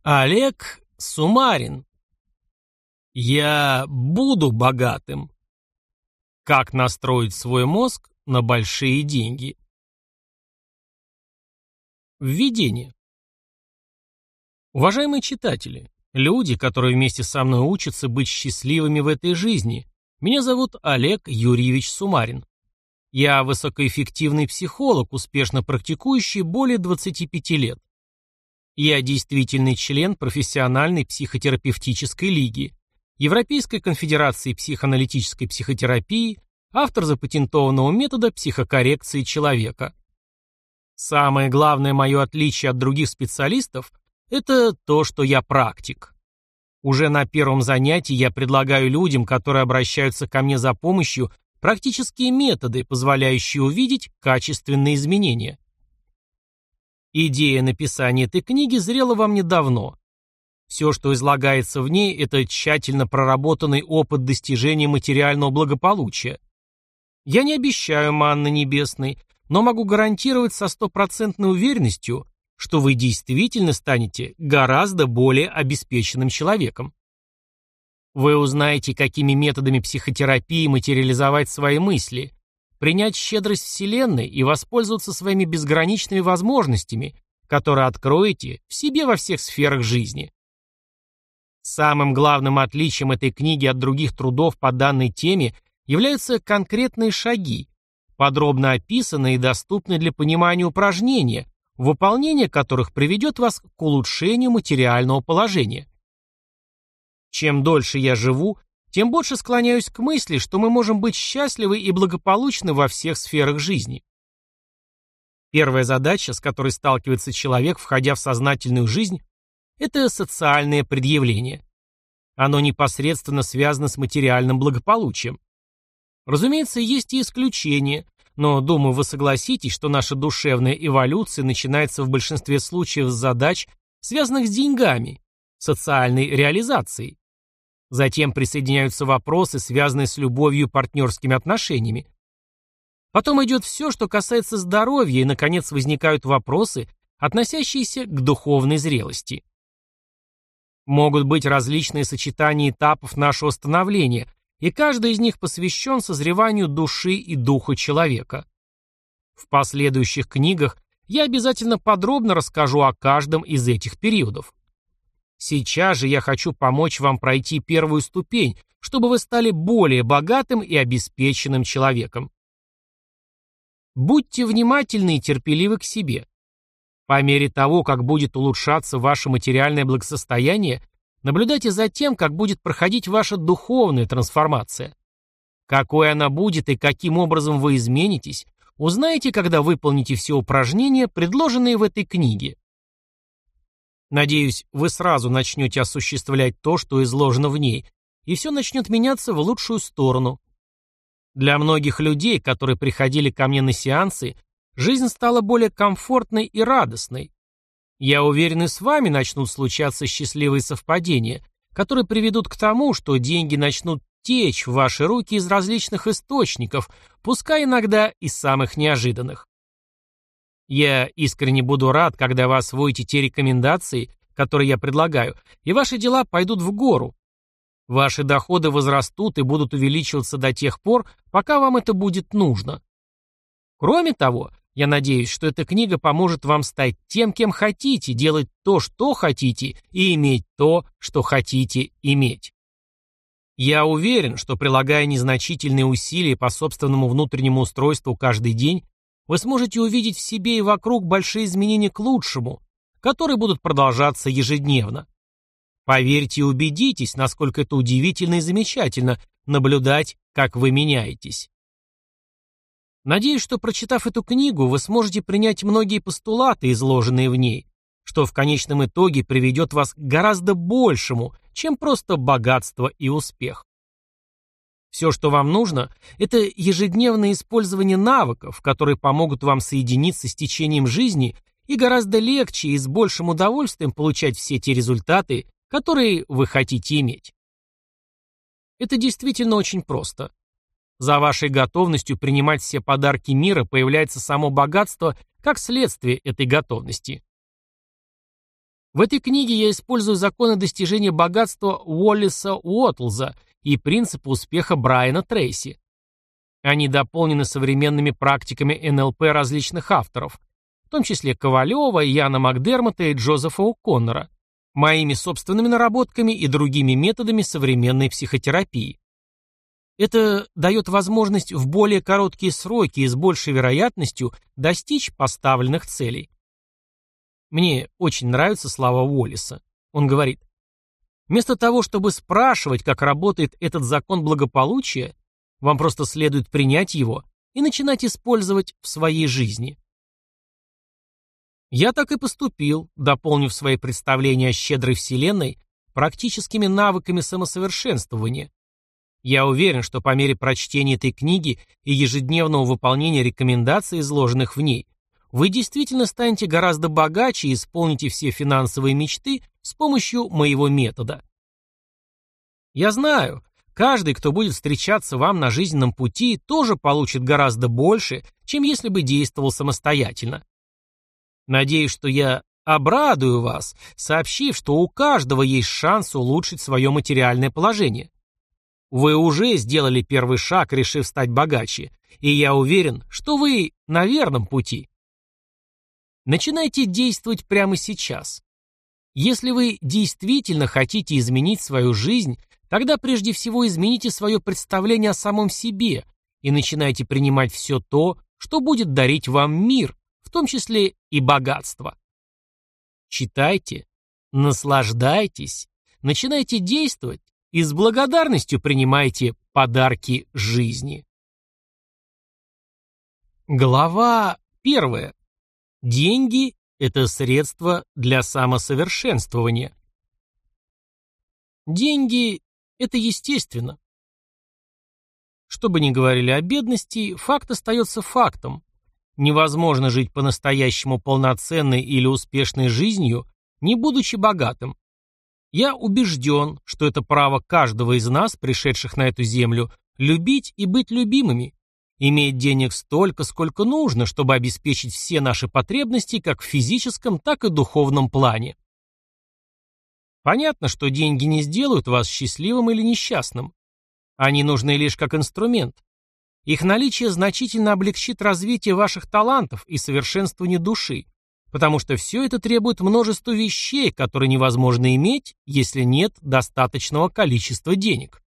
Олег Сумарин. Я буду богатым. Как настроить свой мозг на большие деньги? Введение. Уважаемые читатели, люди, которые вместе со мной учатся быть счастливыми в этой жизни, меня зовут Олег Юрьевич Сумарин. Я высокоэффективный психолог, успешно практикующий более 25 лет. Я действительный член профессиональной психотерапевтической лиги, Европейской конфедерации психоаналитической психотерапии, автор запатентованного метода психокоррекции человека. Самое главное мое отличие от других специалистов – это то, что я практик. Уже на первом занятии я предлагаю людям, которые обращаются ко мне за помощью, практические методы, позволяющие увидеть качественные изменения. Идея написания этой книги зрела во мне давно. Все, что излагается в ней, это тщательно проработанный опыт достижения материального благополучия. Я не обещаю манны небесной, но могу гарантировать со стопроцентной уверенностью, что вы действительно станете гораздо более обеспеченным человеком. Вы узнаете, какими методами психотерапии материализовать свои мысли, принять щедрость Вселенной и воспользоваться своими безграничными возможностями, которые откроете в себе во всех сферах жизни. Самым главным отличием этой книги от других трудов по данной теме являются конкретные шаги, подробно описанные и доступные для понимания упражнения, выполнение которых приведет вас к улучшению материального положения. Чем дольше я живу, тем больше склоняюсь к мысли, что мы можем быть счастливы и благополучны во всех сферах жизни. Первая задача, с которой сталкивается человек, входя в сознательную жизнь, это социальное предъявление. Оно непосредственно связано с материальным благополучием. Разумеется, есть и исключения, но, думаю, вы согласитесь, что наша душевная эволюция начинается в большинстве случаев с задач, связанных с деньгами, социальной реализацией. Затем присоединяются вопросы, связанные с любовью и партнерскими отношениями. Потом идет все, что касается здоровья, и, наконец, возникают вопросы, относящиеся к духовной зрелости. Могут быть различные сочетания этапов нашего становления, и каждый из них посвящен созреванию души и духа человека. В последующих книгах я обязательно подробно расскажу о каждом из этих периодов. Сейчас же я хочу помочь вам пройти первую ступень, чтобы вы стали более богатым и обеспеченным человеком. Будьте внимательны и терпеливы к себе. По мере того, как будет улучшаться ваше материальное благосостояние, наблюдайте за тем, как будет проходить ваша духовная трансформация. Какой она будет и каким образом вы изменитесь, узнаете, когда выполните все упражнения, предложенные в этой книге. Надеюсь, вы сразу начнете осуществлять то, что изложено в ней, и все начнет меняться в лучшую сторону. Для многих людей, которые приходили ко мне на сеансы, жизнь стала более комфортной и радостной. Я уверен, и с вами начнут случаться счастливые совпадения, которые приведут к тому, что деньги начнут течь в ваши руки из различных источников, пускай иногда из самых неожиданных. Я искренне буду рад, когда вы освоите те рекомендации, которые я предлагаю, и ваши дела пойдут в гору. Ваши доходы возрастут и будут увеличиваться до тех пор, пока вам это будет нужно. Кроме того, я надеюсь, что эта книга поможет вам стать тем, кем хотите, делать то, что хотите, и иметь то, что хотите иметь. Я уверен, что, прилагая незначительные усилия по собственному внутреннему устройству каждый день, вы сможете увидеть в себе и вокруг большие изменения к лучшему, которые будут продолжаться ежедневно. Поверьте и убедитесь, насколько это удивительно и замечательно наблюдать, как вы меняетесь. Надеюсь, что, прочитав эту книгу, вы сможете принять многие постулаты, изложенные в ней, что в конечном итоге приведет вас к гораздо большему, чем просто богатство и успех. Все, что вам нужно, это ежедневное использование навыков, которые помогут вам соединиться с течением жизни и гораздо легче и с большим удовольствием получать все те результаты, которые вы хотите иметь. Это действительно очень просто. За вашей готовностью принимать все подарки мира появляется само богатство как следствие этой готовности. В этой книге я использую законы достижения богатства Уоллеса Уоттлза и принципы успеха Брайана Трейси. Они дополнены современными практиками НЛП различных авторов, в том числе Ковалева, Яна Макдермотта и Джозефа О'Коннора, моими собственными наработками и другими методами современной психотерапии. Это дает возможность в более короткие сроки и с большей вероятностью достичь поставленных целей. Мне очень нравятся слова Уоллеса. Он говорит: вместо того, чтобы спрашивать, как работает этот закон благополучия, вам просто следует принять его и начинать использовать в своей жизни. Я так и поступил, дополнив свои представления о щедрой вселенной практическими навыками самосовершенствования. Я уверен, что по мере прочтения этой книги и ежедневного выполнения рекомендаций, изложенных в ней, вы действительно станете гораздо богаче и исполните все финансовые мечты с помощью моего метода. Я знаю, каждый, кто будет встречаться вам на жизненном пути, тоже получит гораздо больше, чем если бы действовал самостоятельно. Надеюсь, что я обрадую вас, сообщив, что у каждого есть шанс улучшить свое материальное положение. Вы уже сделали первый шаг, решив стать богаче, и я уверен, что вы на верном пути. Начинайте действовать прямо сейчас. Если вы действительно хотите изменить свою жизнь, тогда прежде всего измените свое представление о самом себе и начинайте принимать все то, что будет дарить вам мир, в том числе и богатство. Читайте, наслаждайтесь, начинайте действовать и с благодарностью принимайте подарки жизни. Глава 1. Деньги – это средство для самосовершенствования. Деньги – это естественно. Что бы ни говорили о бедности, факт остается фактом. Невозможно жить по-настоящему полноценной или успешной жизнью, не будучи богатым. Я убежден, что это право каждого из нас, пришедших на эту землю, любить и быть любимыми, иметь денег столько, сколько нужно, чтобы обеспечить все наши потребности как в физическом, так и духовном плане. Понятно, что деньги не сделают вас счастливым или несчастным. Они нужны лишь как инструмент. Их наличие значительно облегчит развитие ваших талантов и совершенствование души, потому что все это требует множества вещей, которые невозможно иметь, если нет достаточного количества денег.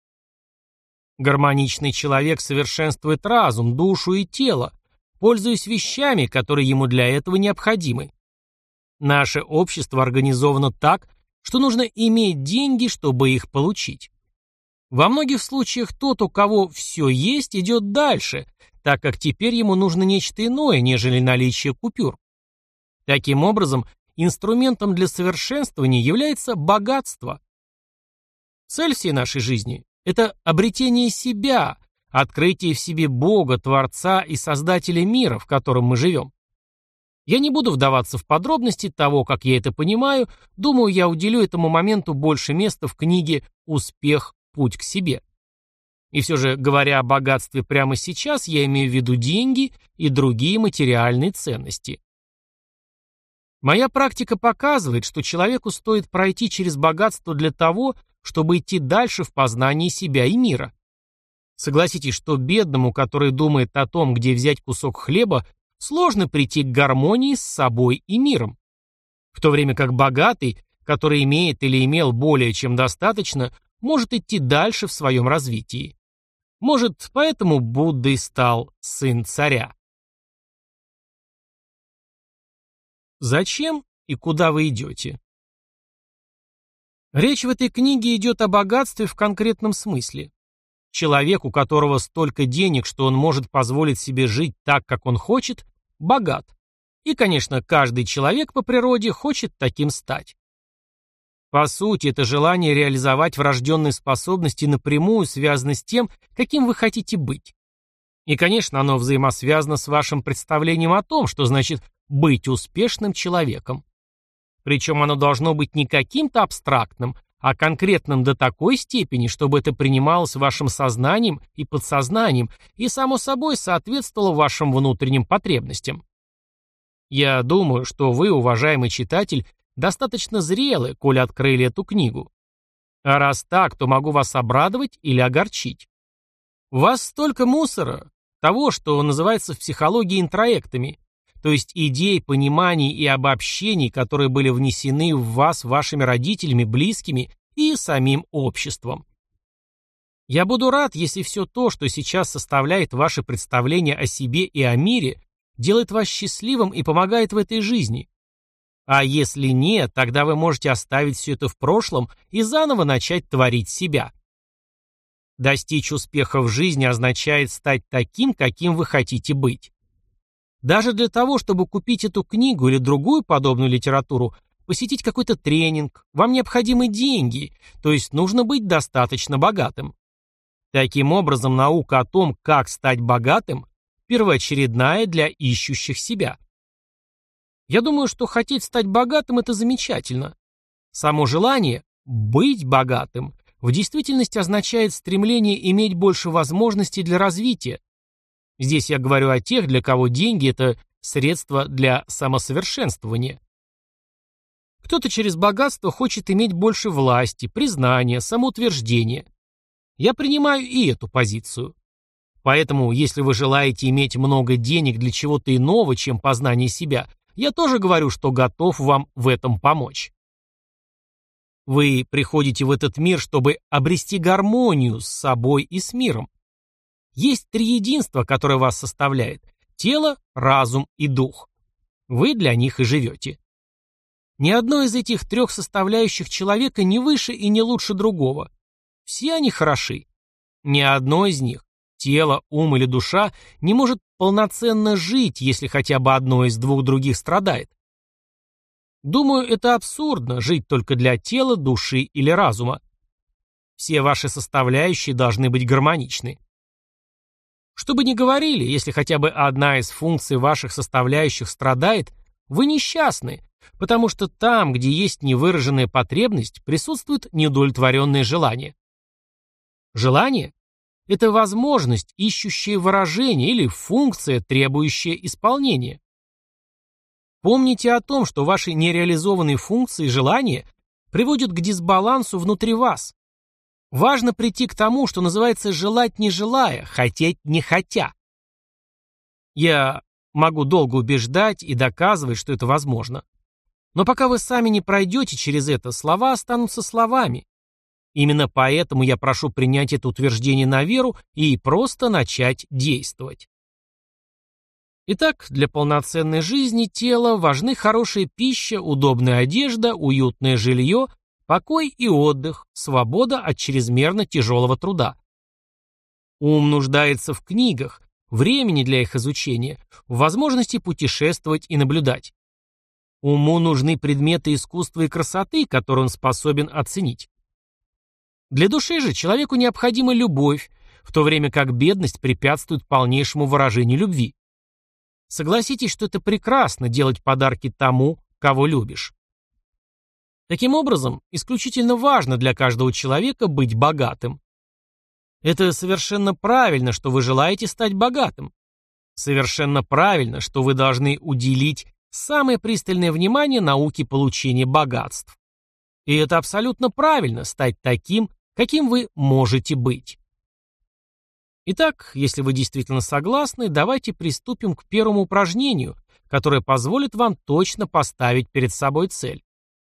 Гармоничный человек совершенствует разум, душу и тело, пользуясь вещами, которые ему для этого необходимы. Наше общество организовано так, что нужно иметь деньги, чтобы их получить. Во многих случаях тот, у кого все есть, идет дальше, так как теперь ему нужно нечто иное, нежели наличие купюр. Таким образом, инструментом для совершенствования является богатство. Цель всей нашей жизни – это обретение себя, открытие в себе Бога, Творца и Создателя мира, в котором мы живем. Я не буду вдаваться в подробности того, как я это понимаю, думаю, я уделю этому моменту больше места в книге «Успех. Путь к себе». И все же, говоря о богатстве прямо сейчас, я имею в виду деньги и другие материальные ценности. Моя практика показывает, что человеку стоит пройти через богатство для того, чтобы идти дальше в познании себя и мира. Согласитесь, что бедному, который думает о том, где взять кусок хлеба, сложно прийти к гармонии с собой и миром. В то время как богатый, который имеет или имел более чем достаточно, может идти дальше в своем развитии. Может, поэтому Буддой стал сын царя. Зачем и куда вы идете? Речь в этой книге идет о богатстве в конкретном смысле. Человек, у которого столько денег, что он может позволить себе жить так, как он хочет, богат. И, конечно, каждый человек по природе хочет таким стать. По сути, это желание реализовать врожденные способности напрямую связано с тем, каким вы хотите быть. И, конечно, оно взаимосвязано с вашим представлением о том, что значит быть успешным человеком. Причем оно должно быть не каким-то абстрактным, а конкретным до такой степени, чтобы это принималось вашим сознанием и подсознанием и, само собой, соответствовало вашим внутренним потребностям. Я думаю, что вы, уважаемый читатель, достаточно зрелы, коли открыли эту книгу. А раз так, то могу вас обрадовать или огорчить. У вас столько мусора, того, что называется в психологии интроектами, то есть идей, пониманий и обобщений, которые были внесены в вас вашими родителями, близкими и самим обществом. Я буду рад, если все то, что сейчас составляет ваше представление о себе и о мире, делает вас счастливым и помогает в этой жизни. А если нет, тогда вы можете оставить все это в прошлом и заново начать творить себя. Достичь успеха в жизни означает стать таким, каким вы хотите быть. Даже для того, чтобы купить эту книгу или другую подобную литературу, посетить какой-то тренинг, вам необходимы деньги, то есть нужно быть достаточно богатым. Таким образом, наука о том, как стать богатым, первоочередная для ищущих себя. Я думаю, что хотеть стать богатым – это замечательно. Само желание быть богатым в действительности означает стремление иметь больше возможностей для развития. Здесь я говорю о тех, для кого деньги – это средство для самосовершенствования. Кто-то через богатство хочет иметь больше власти, признания, самоутверждения. Я принимаю и эту позицию. Поэтому, если вы желаете иметь много денег для чего-то иного, чем познание себя, я тоже говорю, что готов вам в этом помочь. Вы приходите в этот мир, чтобы обрести гармонию с собой и с миром. Есть три единства, которые вас составляет: тело, разум и дух. Вы для них и живете. Ни одно из этих трех составляющих человека не выше и не лучше другого. Все они хороши. Ни одно из них, тело, ум или душа, не может полноценно жить, если хотя бы одно из двух других страдает. Думаю, это абсурдно жить только для тела, души или разума. Все ваши составляющие должны быть гармоничны. Что бы ни говорили, если хотя бы одна из функций ваших составляющих страдает, вы несчастны, потому что там, где есть невыраженная потребность, присутствует неудовлетворенное желание. Желание – это возможность, ищущая выражение, или функция, требующая исполнения. Помните о том, что ваши нереализованные функции и желания приводят к дисбалансу внутри вас. Важно прийти к тому, что называется желать не желая, хотеть не хотя. Я могу долго убеждать и доказывать, что это возможно. Но пока вы сами не пройдете через это, слова останутся словами. Именно поэтому я прошу принять это утверждение на веру и просто начать действовать. Итак, для полноценной жизни тела важны хорошая пища, удобная одежда, уютное жилье, покой и отдых, свобода от чрезмерно тяжелого труда. Ум нуждается в книгах, времени для их изучения, в возможности путешествовать и наблюдать. Уму нужны предметы искусства и красоты, которые он способен оценить. Для души же человеку необходима любовь, в то время как бедность препятствует полнейшему выражению любви. Согласитесь, что это прекрасно делать подарки тому, кого любишь. Таким образом, исключительно важно для каждого человека быть богатым. Это совершенно правильно, что вы желаете стать богатым. Совершенно правильно, что вы должны уделить самое пристальное внимание науке получения богатств. И это абсолютно правильно — стать таким, каким вы можете быть. Итак, если вы действительно согласны, давайте приступим к первому упражнению, которое позволит вам точно поставить перед собой цель.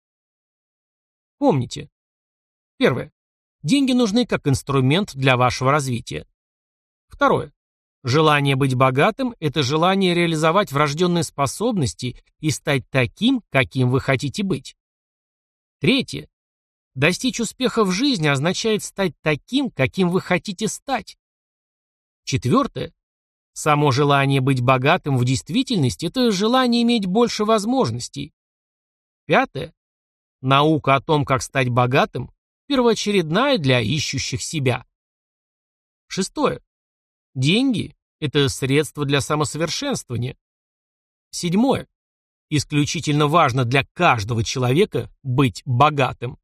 Помните. Первое. Деньги нужны как инструмент для вашего развития. Второе. Желание быть богатым – это желание реализовать врожденные способности и стать таким, каким вы хотите быть. Третье. Достичь успеха в жизни означает стать таким, каким вы хотите стать. Четвертое. Само желание быть богатым в действительности – это желание иметь больше возможностей. Пятое. Наука о том, как стать богатым, первоочередная для ищущих себя. Шестое. Деньги – это средство для самосовершенствования. Седьмое. Исключительно важно для каждого человека быть богатым.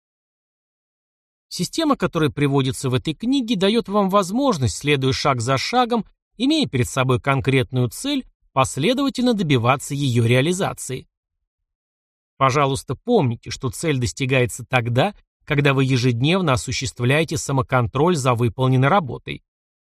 Система, которая приводится в этой книге, дает вам возможность, следуя шаг за шагом, имея перед собой конкретную цель, последовательно добиваться ее реализации. Пожалуйста, помните, что цель достигается тогда, когда вы ежедневно осуществляете самоконтроль за выполненной работой.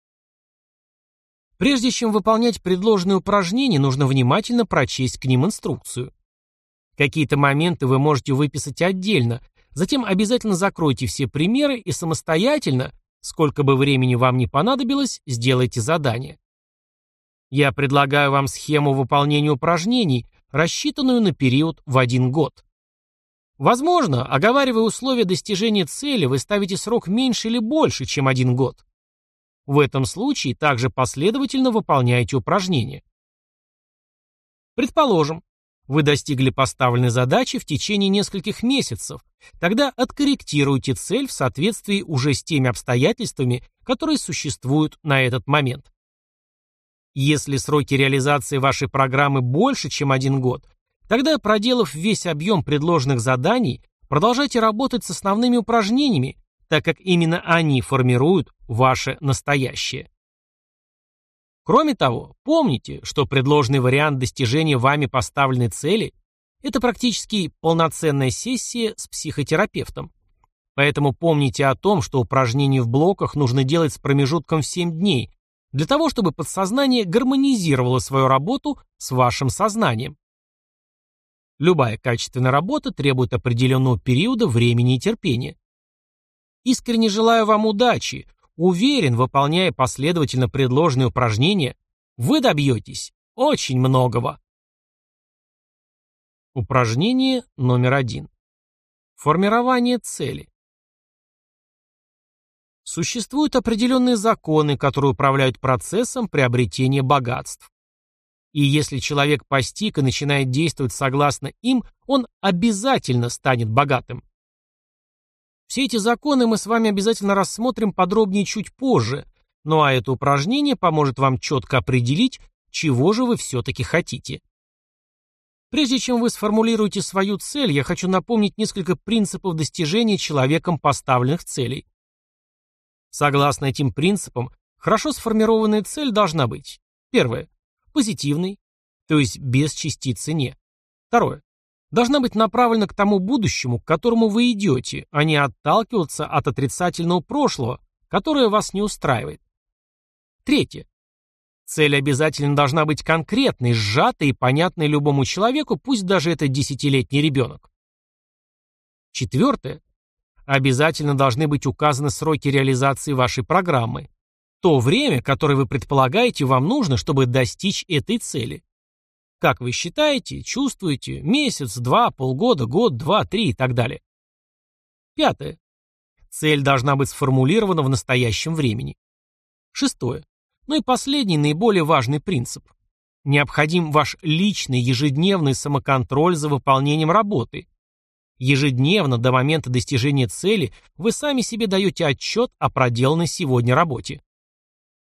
Прежде чем выполнять предложенные упражнения, нужно внимательно прочесть к ним инструкцию. Какие-то моменты вы можете выписать отдельно, затем обязательно закройте все примеры и самостоятельно, сколько бы времени вам ни понадобилось, сделайте задание. Я предлагаю вам схему выполнения упражнений, рассчитанную на период в 1 год. Возможно, оговаривая условия достижения цели, вы ставите срок меньше или больше, чем 1 год. В этом случае также последовательно выполняйте упражнения. Предположим, вы достигли поставленной задачи в течение нескольких месяцев, тогда откорректируйте цель в соответствии уже с теми обстоятельствами, которые существуют на этот момент. Если сроки реализации вашей программы больше, чем 1 год, тогда, проделав весь объем предложенных заданий, продолжайте работать с основными упражнениями, так как именно они формируют ваше настоящее. Кроме того, помните, что предложенный вариант достижения вами поставленной цели – это практически полноценная сессия с психотерапевтом. Поэтому помните о том, что упражнения в блоках нужно делать с промежутком в 7 дней, для того, чтобы подсознание гармонизировало свою работу с вашим сознанием. Любая качественная работа требует определенного периода времени и терпения. Искренне желаю вам удачи. Уверен, выполняя последовательно предложенные упражнения, вы добьетесь очень многого. Упражнение номер 1. Формирование цели. Существуют определенные законы, которые управляют процессом приобретения богатств. И если человек постиг и начинает действовать согласно им, он обязательно станет богатым. Все эти законы мы с вами обязательно рассмотрим подробнее чуть позже, ну а это упражнение поможет вам четко определить, чего же вы все-таки хотите. Прежде чем вы сформулируете свою цель, я хочу напомнить несколько принципов достижения человеком поставленных целей. Согласно этим принципам, хорошо сформированная цель должна быть: первое – позитивной, то есть без частицы «не». Второе – должна быть направлена к тому будущему, к которому вы идете, а не отталкиваться от отрицательного прошлого, которое вас не устраивает. Третье – цель обязательно должна быть конкретной, сжатой и понятной любому человеку, пусть даже это 10-летний ребенок. Четвертое – обязательно должны быть указаны сроки реализации вашей программы. То время, которое вы предполагаете, вам нужно, чтобы достичь этой цели. Как вы считаете, чувствуете, месяц, 2, полгода, год, 2, 3 и так далее. Пятое. Цель должна быть сформулирована в настоящем времени. Шестое. Ну и последний, наиболее важный принцип. Необходим ваш личный ежедневный самоконтроль за выполнением работы. Ежедневно до момента достижения цели вы сами себе даете отчет о проделанной сегодня работе.